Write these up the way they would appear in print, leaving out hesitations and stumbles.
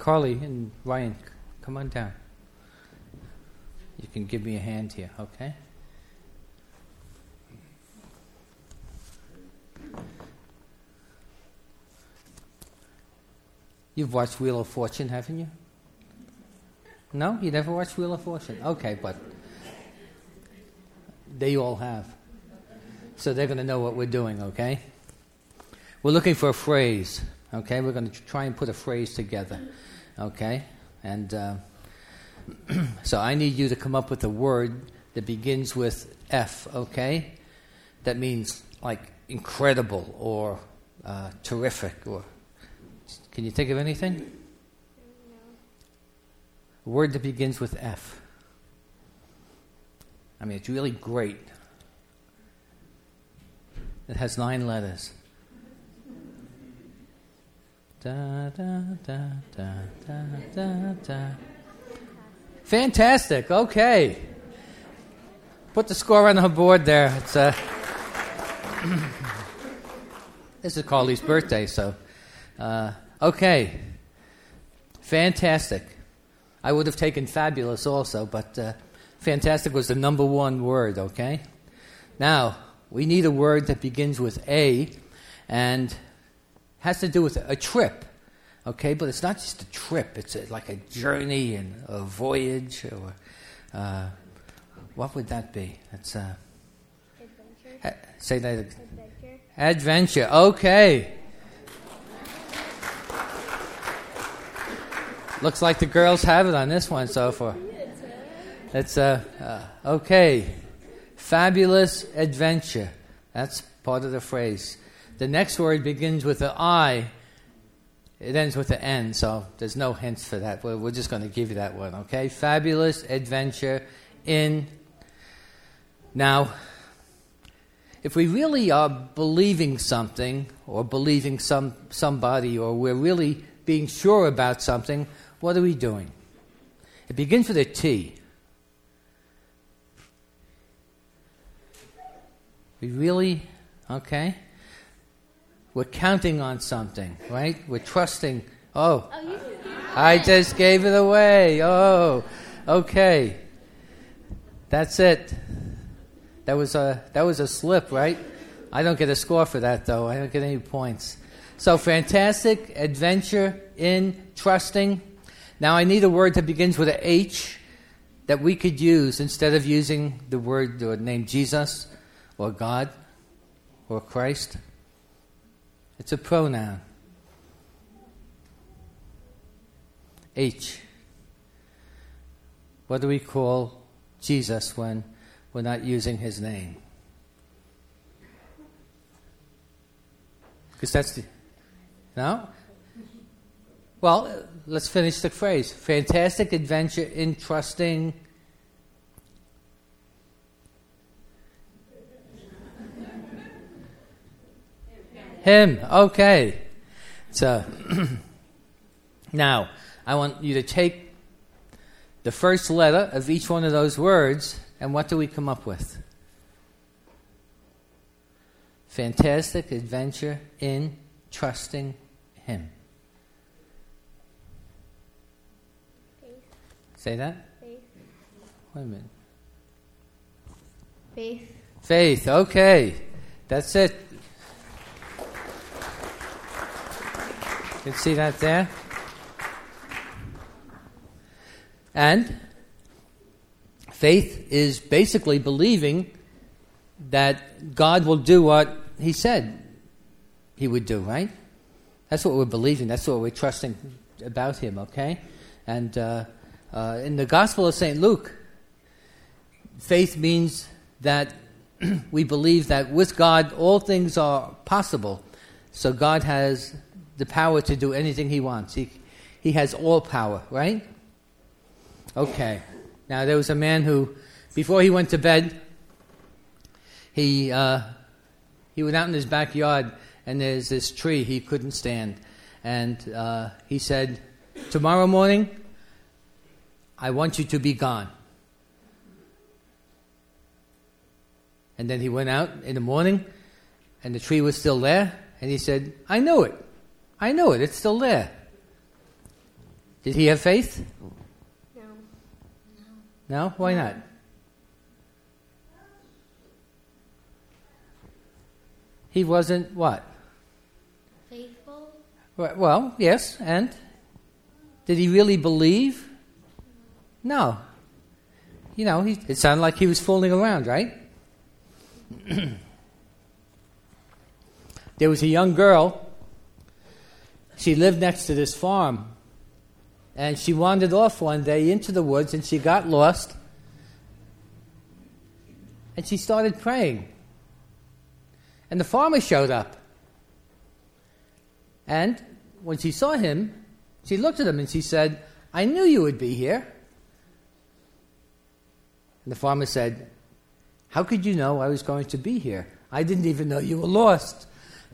Carly and Ryan, come on down. You can give me a hand here, okay? You've watched Wheel of Fortune, haven't you? No? You never watched Wheel of Fortune? Okay, but they all have. So they're going to know what we're doing, okay? We're looking for a phrase, okay? We're going to try and put a phrase together, okay? And so I need you to come up with a word that begins with F, okay? That means like incredible or terrific or... Can you think of anything? No. A word that begins with F. I mean, it's really great. It has 9 letters. Da, da, da, da, da, da, da. Fantastic. Okay. Put the score on her board there. It's this is Carly's birthday, so... Okay. Fantastic. I would have taken fabulous also, but fantastic was the number 1 word, okay? Now, we need a word that begins with A and has to do with a trip, okay? But it's not just a trip. It's like a journey and a voyage or... what would that be? It's Adventure. Say that again. Adventure. Adventure. Okay. Looks like the girls have it on this one so far. It's okay. Fabulous adventure. That's part of the phrase. The next word begins with an I. It ends with an N, so there's no hints for that. We're just going to give you that one, okay? Fabulous adventure in... Now, if we really are believing something or believing somebody or we're really being sure about something, what are we doing? It begins with a T. We really, okay? We're counting on something, right? We're trusting. Oh, I just gave it away. Oh, okay. That's it. That was a slip, right? I don't get a score for that, though. I don't get any points. So fantastic, adventure, in, trusting. Now I need a word that begins with an H that we could use instead of using the word or name Jesus or God or Christ. It's a pronoun. H. What do we call Jesus when we're not using his name? Because that's the... No? Well, let's finish the phrase. Fantastic adventure in trusting... Him. Okay. So, now, I want you to take the first letter of each one of those words, and what do we come up with? Fantastic adventure in trusting him. Faith. Say that? Faith. Wait a minute. Faith. Faith, okay. That's it. You can see that there? And faith is basically believing that God will do what he said he would do, right? That's what we're believing. That's what we're trusting about him, okay? And in the Gospel of St. Luke, faith means that we believe that with God all things are possible. So God has the power to do anything he wants. He has all power, right? Okay. Now there was a man who, before he went to bed, he went out in his backyard and there's this tree he couldn't stand. And he said, tomorrow morning, I want you to be gone. And then he went out in the morning and the tree was still there. And he said, I knew it. It's still there. Did he have faith? No. No? Why not? He wasn't what? Faithful? Well, yes, and? Did he really believe? No. It sounded like he was fooling around, right? There was a young girl. She lived next to this farm. And she wandered off one day into the woods and she got lost. And she started praying. And the farmer showed up. And when she saw him, she looked at him and she said, "I knew you would be here." And the farmer said, "How could you know I was going to be here? I didn't even know you were lost."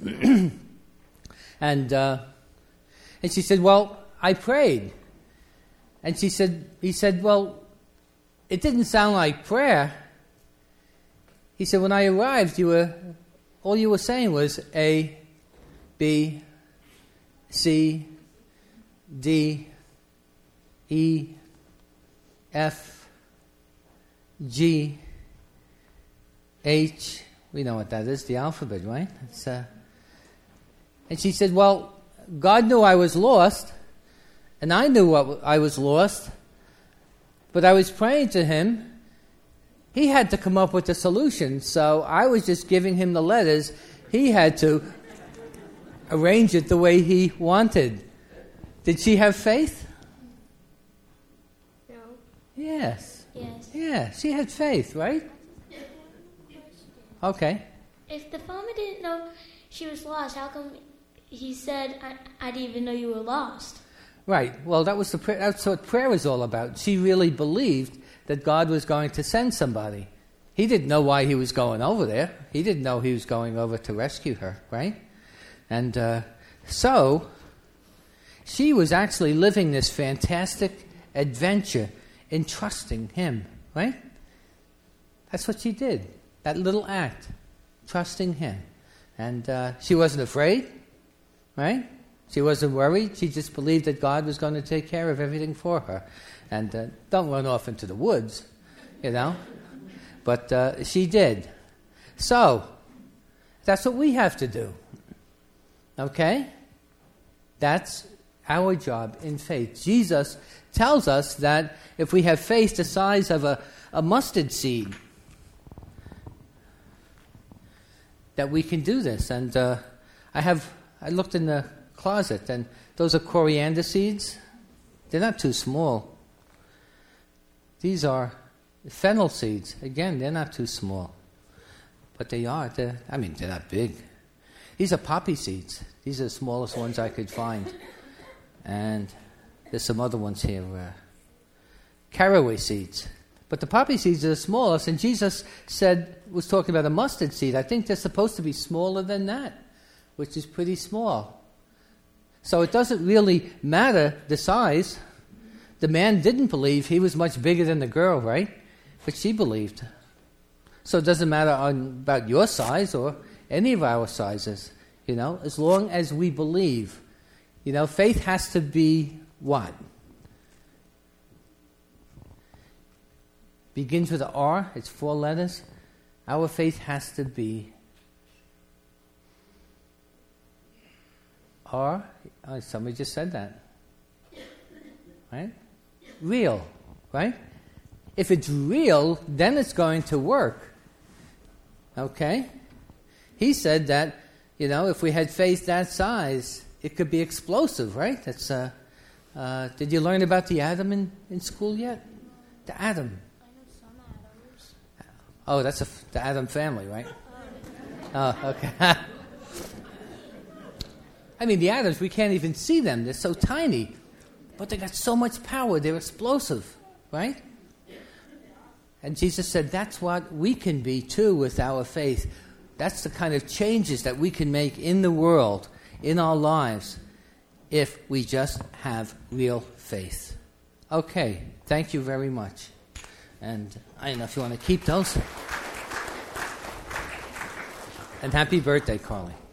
And she said, "Well, I prayed." And he said, "Well, it didn't sound like prayer." He said, "When I arrived, all you were saying was A, B, C, D, E, F, G, H." We know what that is, the alphabet, right? And she said, "Well, God knew I was lost, and I knew I was lost, but I was praying to Him. He had to come up with the solution, so I was just giving Him the letters. He had to arrange it the way He wanted." Did she have faith? No. Yes. Yes. Yeah, she had faith, right? Okay. If the farmer didn't know she was lost, how come he said, I didn't even know you were lost? Right. Well, that's what prayer was all about. She really believed that God was going to send somebody. He didn't know why he was going over there. He didn't know he was going over to rescue her, right? And so she was actually living this fantastic adventure in trusting Him, right? That's what she did. That little act, trusting Him. And she wasn't afraid, right? She wasn't worried. She just believed that God was going to take care of everything for her. And don't run off into the woods, But she did. So, that's what we have to do. Okay? That's our job in faith. Jesus tells us that if we have faith the size of a mustard seed, that we can do this. And I looked in the closet, and those are coriander seeds. They're not too small. These are fennel seeds. Again, they're not too small. But they are. They're not big. These are poppy seeds. These are the smallest ones I could find. And there's some other ones here. Caraway seeds. But the poppy seeds are the smallest, and Jesus was talking about a mustard seed. I think they're supposed to be smaller than that, which is pretty small. So it doesn't really matter the size. The man didn't believe. He was much bigger than the girl, right? But she believed. So it doesn't matter about your size or any of our sizes, as long as we believe. Faith has to be what? Begins with an R. It's 4 letters. Our faith has to be R. Oh, somebody just said that. Right? Real. Right? If it's real, then it's going to work. Okay? He said that, if we had faith that size, it could be explosive, right? That's. Did you learn about the atom in school yet? The atom. I know some atoms. Oh, that's the atom family, right? Oh, okay. The atoms, we can't even see them. They're so tiny. But they got so much power. They're explosive, right? And Jesus said that's what we can be, too, with our faith. That's the kind of changes that we can make in the world, in our lives, if we just have real faith. Okay, thank you very much. And I don't know if you want to keep those. And happy birthday, Carly.